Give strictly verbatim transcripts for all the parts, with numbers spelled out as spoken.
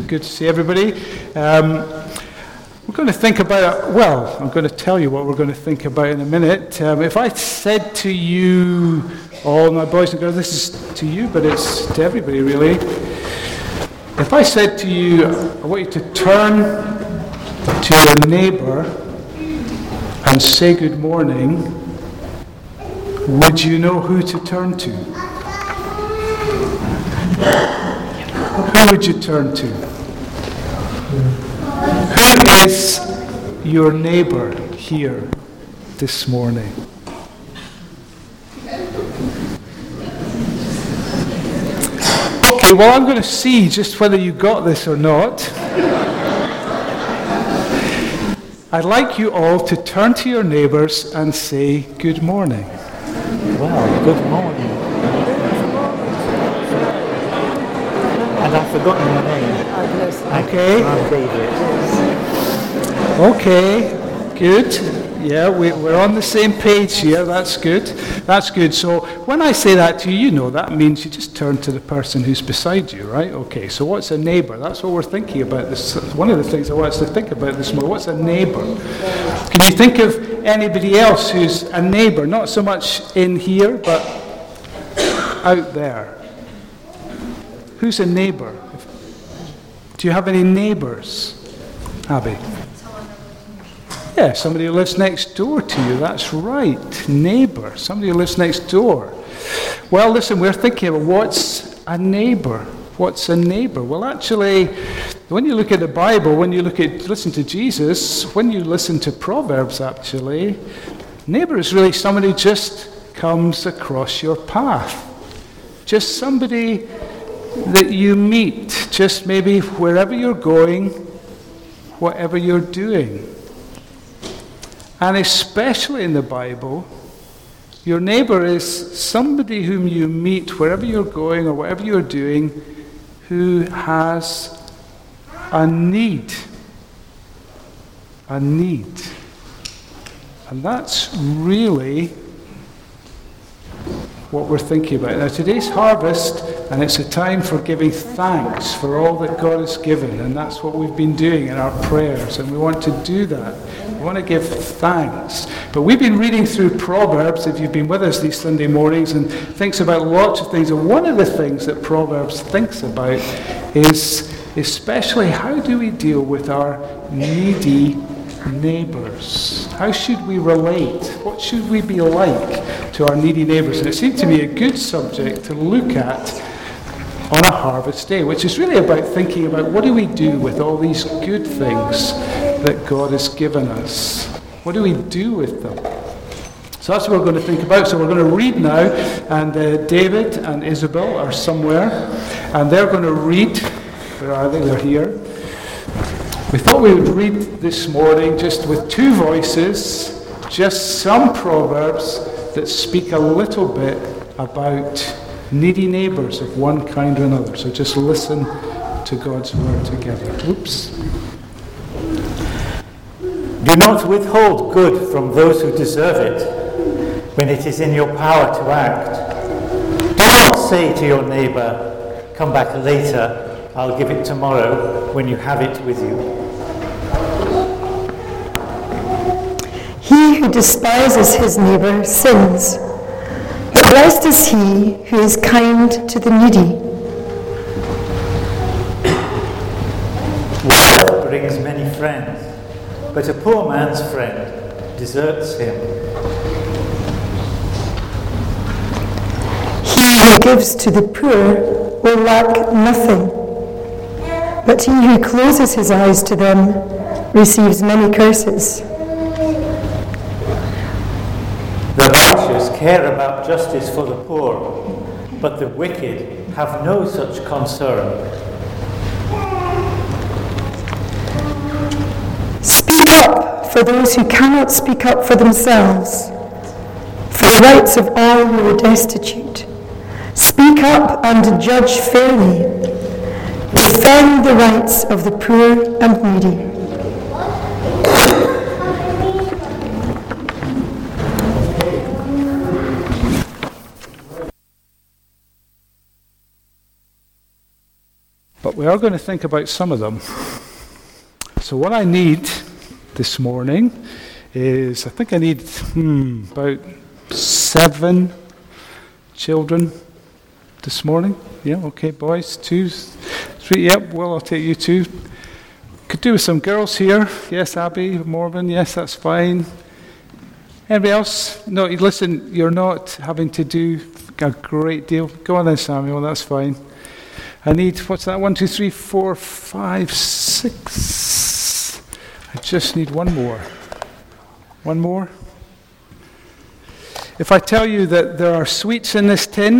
Good to see everybody. Um, we're going to think about, well, I'm going to tell you what we're going to think about in a minute. Um, if I said to you, all my boys and girls, this is to you, but it's to everybody really. If I said to you, I want you to turn to your neighbour and say good morning, would you know who to turn to? Who would you turn to? Who is your neighbour here this morning? Okay, well, I'm going to see just whether you got this or not. I'd like you all to turn to your neighbours and say good morning. Well, good morning. And I've forgotten your name. Okay. I'm David. Okay, good. Yeah, we, we're on the same page here. That's good. That's good. So when I say that to you, you know that means you just turn to the person who's beside you, right? Okay, so what's a neighbour? That's what we're thinking about. This one of the things I want us to think about this morning. What's a neighbour? Can you think of anybody else who's a neighbour? Not so much in here, but out there. Who's a neighbour? Do you have any neighbours, Abby? Yeah, somebody who lives next door to you. That's right, neighbour. Somebody who lives next door. Well, listen, we're thinking about what's a neighbour? What's a neighbour? Well, actually, when you look at the Bible, when you look at listen to Jesus, when you listen to Proverbs, actually, neighbour is really somebody who just comes across your path. Just somebody that you meet, just maybe wherever you're going, whatever you're doing. And especially in the Bible, your neighbour is somebody whom you meet wherever you're going or whatever you're doing who has a need. A need. And that's really what we're thinking about. Now, today's harvest, and it's a time for giving thanks for all that God has given, and that's what we've been doing in our prayers, and we want to do that. We want to give thanks. But we've been reading through Proverbs, if you've been with us these Sunday mornings, and thinks about lots of things. And one of the things that Proverbs thinks about is especially how do we deal with our needy neighbours? How should we relate? What should we be like to our needy neighbours? And it seemed to me a good subject to look at on a harvest day, which is really about thinking about what do we do with all these good things that God has given us? What do we do with them? So that's what we're going to think about. So we're going to read now, and uh, David and Isabel are somewhere, and they're going to read. Where are they? They're here. We thought we would read this morning just with two voices, just some proverbs that speak a little bit about needy neighbours of one kind or another. So just listen to God's word together. Oops. Do not withhold good from those who deserve it when it is in your power to act. Do not say to your neighbour, come back later, I'll give it tomorrow, when you have it with you. He who despises his neighbour sins, but blessed is he who is kind to the needy. Wealth brings many friends, but a poor man's friend deserts him. He who gives to the poor will lack nothing, but he who closes his eyes to them receives many curses. The righteous care about justice for the poor, but the wicked have no such concern. Speak up for those who cannot speak up for themselves, for the rights of all who are destitute. Speak up and judge fairly. Defend the rights of the poor and needy. we are going to think about some of them. So what I need this morning is, I think I need hmm, about seven children this morning. Yeah, okay, boys, two, three, yep, well, I'll take you two. Could do with some girls here. Yes, Abby, Morven, yes, that's fine. Anybody else? No, listen, you're not having to do a great deal. Go on then, Samuel, that's fine. I need, what's that, one, two, three, four, five, six. I just need one more. One more. If I tell you that there are sweets in this tin,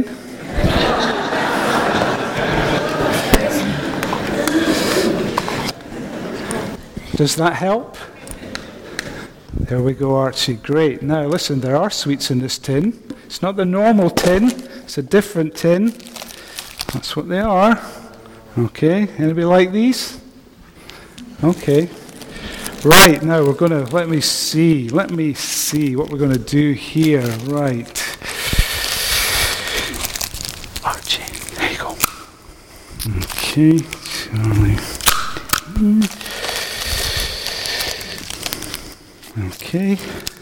does that help? There we go, Archie. Great. Now, listen, there are sweets in this tin. It's not the normal tin. It's a different tin. That's what they are. Okay. Anybody like these? Okay. Right. Now, we're going to, let me see. Let me see what we're going to do here. Right. Archie. There you go. Okay. Charlie. Okay.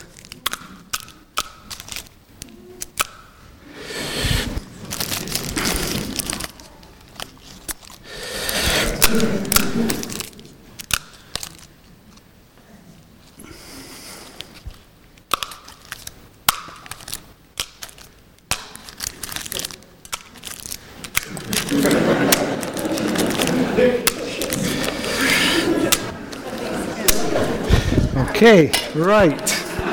Okay, right.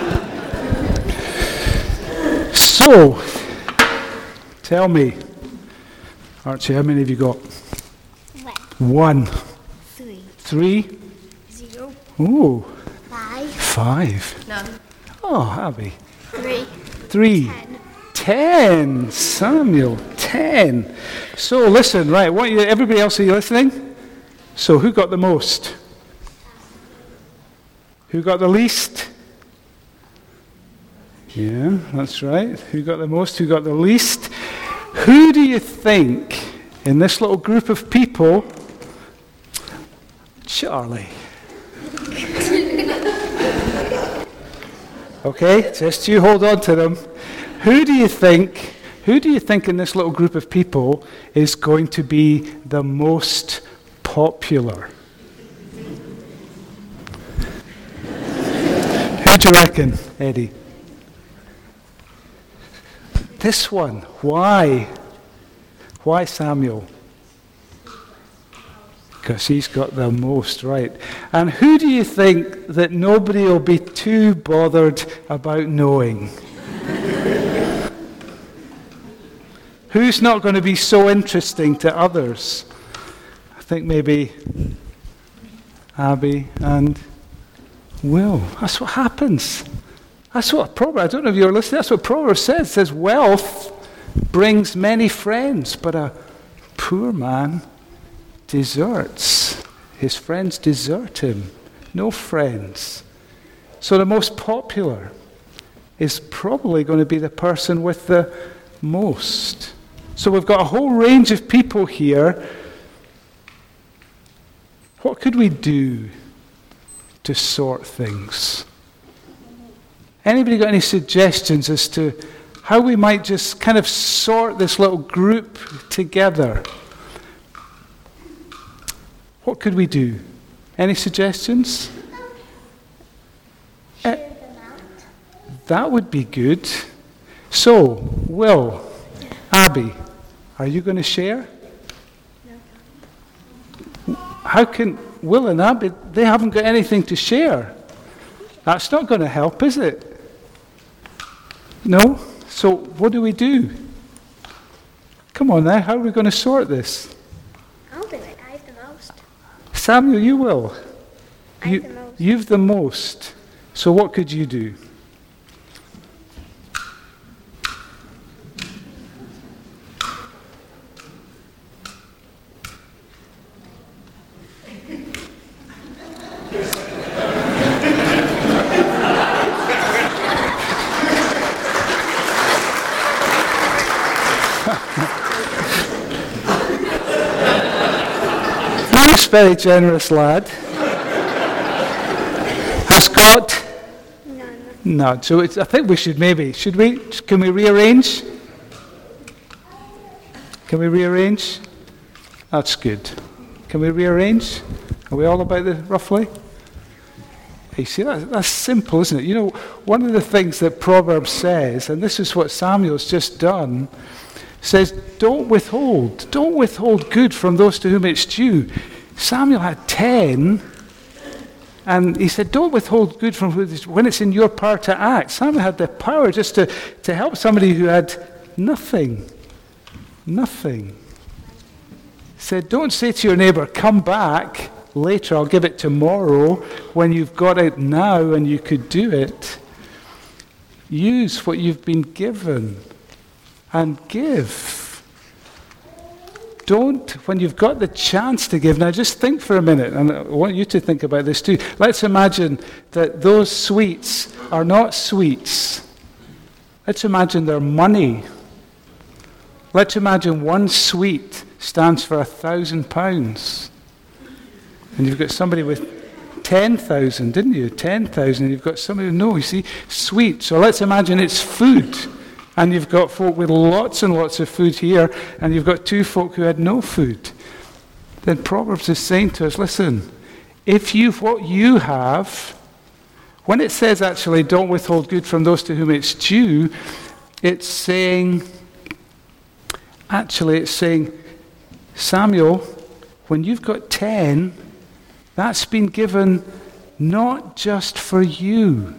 So, tell me, Archie, how many have you got? One. One. Three. Three? Zero. Ooh. Five. Five. No. Oh, Abby. Three. Three. Ten. Ten. Samuel, ten. So listen, right, what you, everybody else, are you listening? So who got the most? Who got the least? Yeah, that's right. Who got the most? Who got the least? Who do you think in this little group of people? Charlie. Okay, just you hold on to them. Who do you think, who do you think in this little group of people is going to be the most popular? Who do you reckon, Eddie? This one. Why? Why Samuel? Because he's got the most, right. And who do you think that nobody will be too bothered about knowing? Who's not going to be so interesting to others? I think maybe Abby and Will. That's what happens. That's what Proverbs, I don't know if you're listening, that's what Proverbs says. It says, wealth brings many friends, but a poor man deserts. His friends desert him. No friends. So the most popular is probably going to be the person with the most. So we've got a whole range of people here. What could we do to sort things? Anybody got any suggestions as to how we might just kind of sort this little group together? What could we do? Any suggestions? Uh, that would be good. So, Will, Abby, are you going to share? No. How can Will and Abby, they haven't got anything to share. That's not going to help, is it? No? So what do we do? Come on now, how are we going to sort this? I'll do it. I have the most. Samuel, you will. I You, have the most. you've the most. So what could you do? very generous lad, has got None. none. So it's, I think we should maybe, should we, can we rearrange? Can we rearrange? That's good. Can we rearrange? Are we all about the roughly? You see, that, that's simple, isn't it? You know, one of the things that Proverbs says, and this is what Samuel's just done, says, don't withhold, don't withhold good from those to whom it's due. Samuel had ten, and he said, don't withhold good from who it's, when it's in your power to act. Samuel had the power just to, to help somebody who had nothing. Nothing. He said, don't say to your neighbor, come back later, I'll give it tomorrow, when you've got it now and you could do it. Use what you've been given and give. Don't, when you've got the chance to give, now just think for a minute, and I want you to think about this too. Let's imagine that those sweets are not sweets. Let's imagine they're money. Let's imagine one sweet stands for a thousand pounds. And you've got somebody with ten thousand, didn't you? ten thousand. You've got somebody, no, you see, sweet. So let's imagine it's food. And you've got folk with lots and lots of food here, and you've got two folk who had no food. Then Proverbs is saying to us, listen, if you've what you have, when it says actually don't withhold good from those to whom it's due, it's saying, actually it's saying, Samuel, when you've got ten, that's been given not just for you.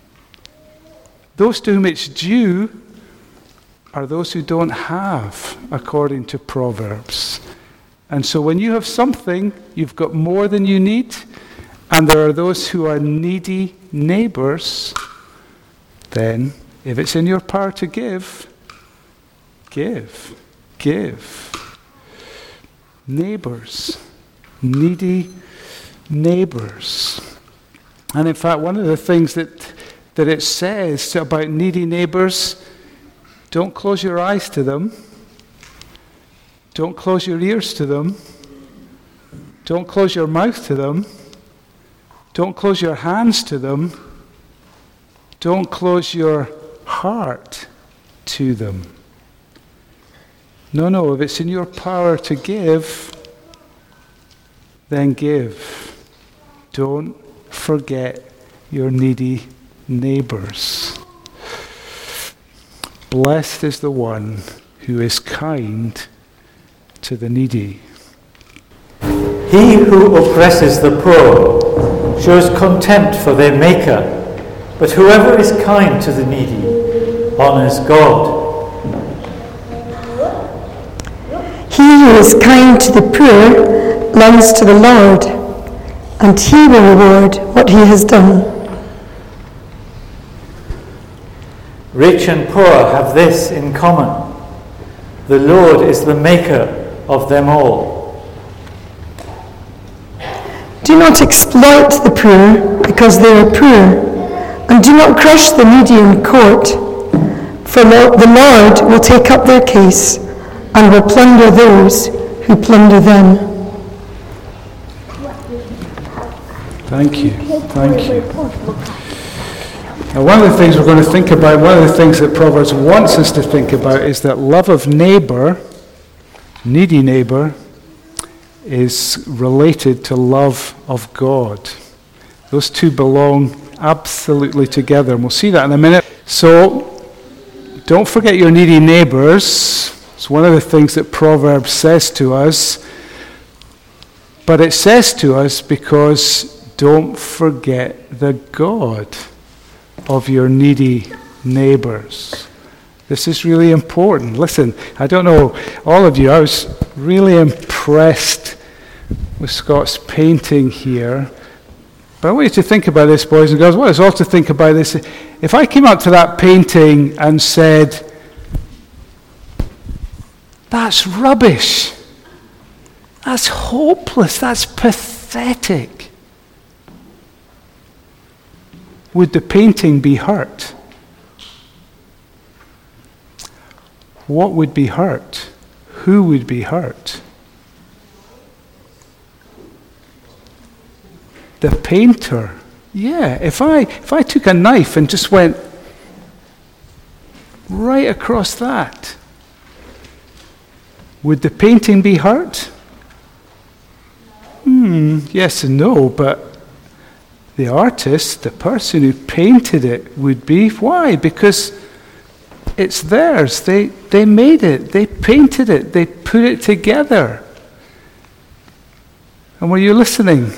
Those to whom it's due are those who don't have, according to Proverbs. And so when you have something, you've got more than you need, and there are those who are needy neighbors, then if it's in your power to give, give, give. Neighbors, needy neighbors. And in fact, one of the things that, that it says about needy neighbors, don't close your eyes to them. Don't close your ears to them. Don't close your mouth to them. Don't close your hands to them. Don't close your heart to them. No, no, if it's in your power to give, then give. Don't forget your needy neighbors. Blessed is the one who is kind to the needy. He who oppresses the poor shows contempt for their maker, but whoever is kind to the needy honors God. He who is kind to the poor lends to the Lord, and he will reward what he has done. Rich and poor have this in common: the Lord is the maker of them all. Do not exploit the poor because they are poor, and do not crush the needy in court, for the Lord will take up their case and will plunder those who plunder them. Thank you. Thank you. Now, one of the things we're going to think about, one of the things that Proverbs wants us to think about is that love of neighbor, needy neighbor, is related to love of God. Those two belong absolutely together, and we'll see that in a minute. So, don't forget your needy neighbors. It's one of the things that Proverbs says to us. But it says to us because don't forget the God of your needy neighbors. This is really important. Listen, I don't know, all of you, I was really impressed with Scott's painting here. But I want you to think about this, boys and girls. I want us all to think about this. If I came up to that painting and said, that's rubbish, that's hopeless, that's pathetic, would the painting be hurt? What would be hurt? Who would be hurt? the painter. Yeah, if I if I took a knife and just went right across that, would the painting be hurt? Hmm, yes and no, but the artist, the person who painted it, would be. Why? Because it's theirs. They they made it. They painted it. They put it together. And were you listening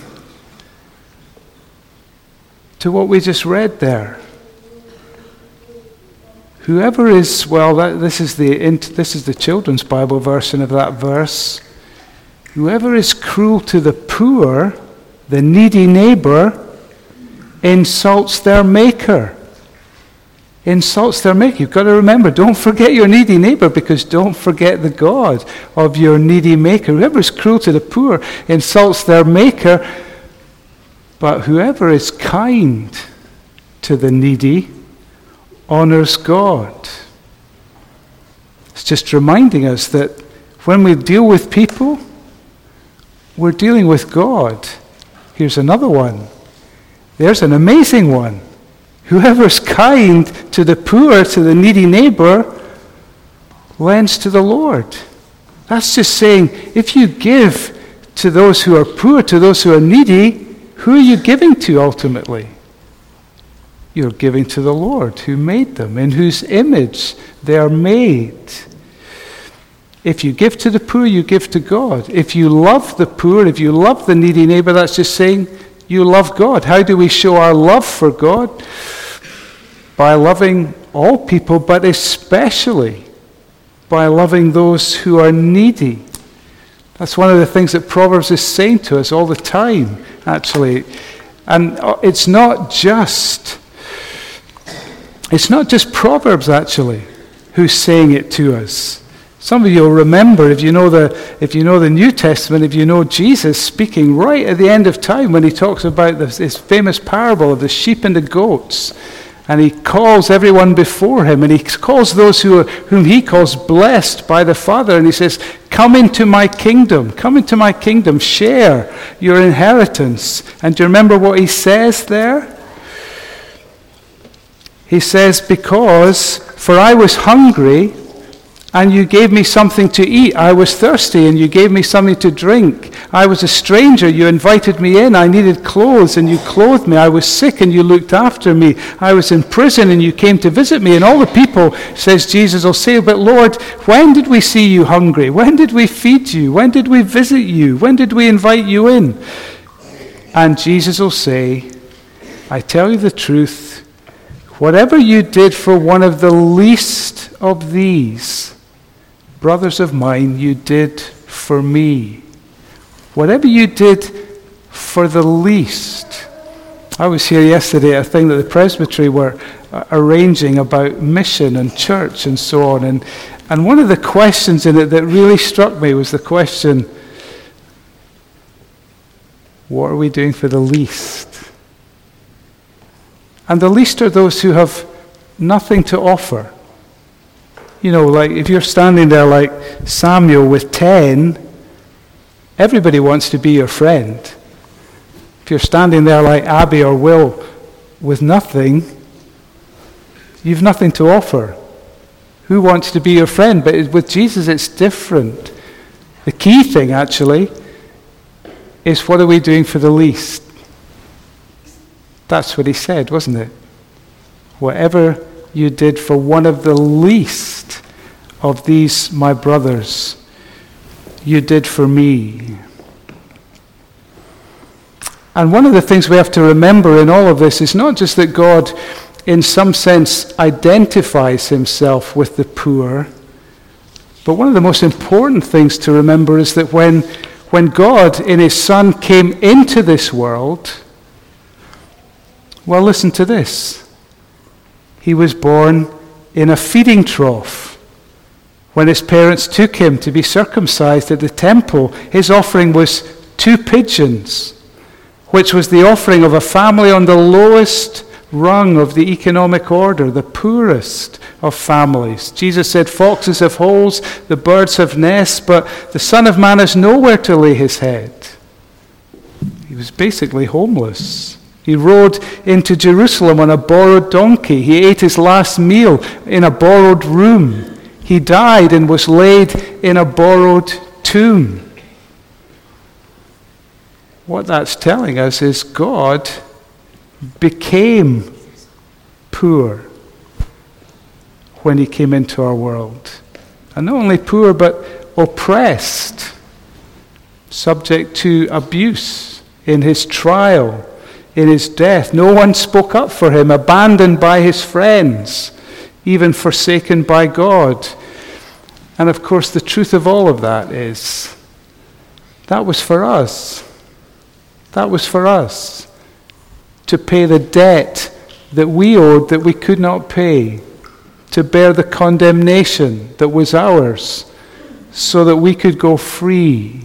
to what we just read there? Whoever is, well, that, this is the this is the children's Bible version of that verse. Whoever is cruel to the poor, the needy neighbor, insults their maker. Insults their maker. You've got to remember, don't forget your needy neighbor, because don't forget the God of your needy maker. Whoever is cruel to the poor insults their maker, but whoever is kind to the needy honors God. It's just reminding us that when we deal with people, we're dealing with God. Here's another one. There's an amazing one. Whoever's kind to the poor, to the needy neighbor, lends to the Lord. That's just saying, if you give to those who are poor, to those who are needy, who are you giving to ultimately? You're giving to the Lord who made them, in whose image they are made. If you give to the poor, you give to God. If you love the poor, if you love the needy neighbor, that's just saying you love God. How do we show our love for God? By loving all people, but especially by loving those who are needy. That's one of the things that Proverbs is saying to us all the time, actually. And it's not just, it's not just Proverbs, actually, who's saying it to us. Some of you will remember, if you know the if you know the New Testament, if you know Jesus speaking right at the end of time when he talks about this, this famous parable of the sheep and the goats, and he calls everyone before him, and he calls those who are, whom he calls blessed by the Father, and he says, "Come into my kingdom, come into my kingdom, share your inheritance." And do you remember what he says there? He says, "Because for I was hungry, and you gave me something to eat. I was thirsty, and you gave me something to drink. I was a stranger, you invited me in. I needed clothes, and you clothed me. I was sick, and you looked after me. I was in prison, and you came to visit me." And all the people, says Jesus, will say, "But Lord, when did we see you hungry? When did we feed you? When did we visit you? When did we invite you in?" And Jesus will say, "I tell you the truth, whatever you did for one of the least of these brothers of mine, you did for me." Whatever you did for the least. I was here yesterday at a thing that the presbytery were uh, arranging about mission and church and so on. And, and one of the questions in it that really struck me was the question, what are we doing for the least? And the least are those who have nothing to offer. You know, like if you're standing there like Samuel with ten, everybody wants to be your friend. If you're standing there like Abby or Will with nothing, you've nothing to offer. Who wants to be your friend? But with Jesus, it's different. The key thing, actually, is what are we doing for the least? That's what he said, wasn't it? Whatever you did for one of the least of these, my brothers, you did for me. And one of the things we have to remember in all of this is not just that God, in some sense, identifies himself with the poor, but one of the most important things to remember is that when, when God, in his Son, came into this world, well, listen to this. He was born in a feeding trough. When his parents took him to be circumcised at the temple, his offering was two pigeons, which was the offering of a family on the lowest rung of the economic order, the poorest of families. Jesus said, "Foxes have holes, the birds have nests, but the Son of Man has nowhere to lay his head." He was basically homeless. He rode into Jerusalem on a borrowed donkey. He ate his last meal in a borrowed room. He died and was laid in a borrowed tomb. What that's telling us is God became poor when he came into our world. And not only poor, but oppressed, subject to abuse in his trial, in his death. No one spoke up for him, abandoned by his friends, even forsaken by God. And of course, the truth of all of that is, that was for us. That was for us. To pay the debt that we owed that we could not pay. To bear the condemnation that was ours, so that we could go free.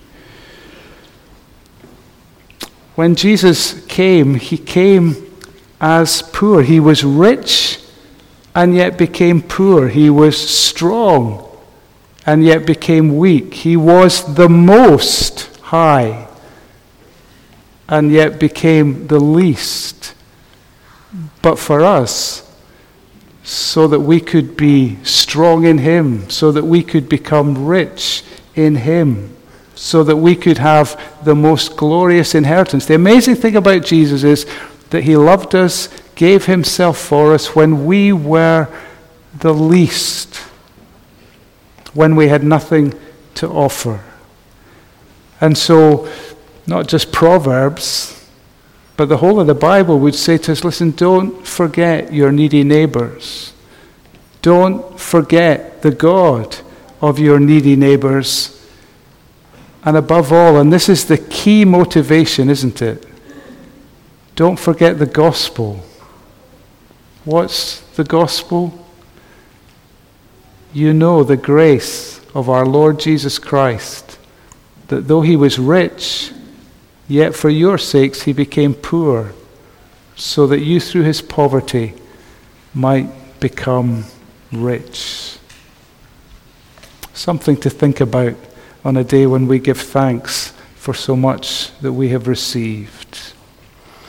When Jesus came, he came as poor. He was rich and yet became poor. He was strong and yet became weak. He was the most high and yet became the least. But for us, so that we could be strong in him, so that we could become rich in him, so that we could have the most glorious inheritance. The amazing thing about Jesus is that he loved us, gave himself for us when we were the least, when we had nothing to offer. And so, not just Proverbs, but the whole of the Bible would say to us, listen, don't forget your needy neighbors. Don't forget the God of your needy neighbors. And above all, and this is the key motivation, isn't it? Don't forget the gospel. What's the gospel? You know the grace of our Lord Jesus Christ, that though he was rich, yet for your sakes he became poor, so that you through his poverty might become rich. Something to think about on a day when we give thanks for so much that we have received.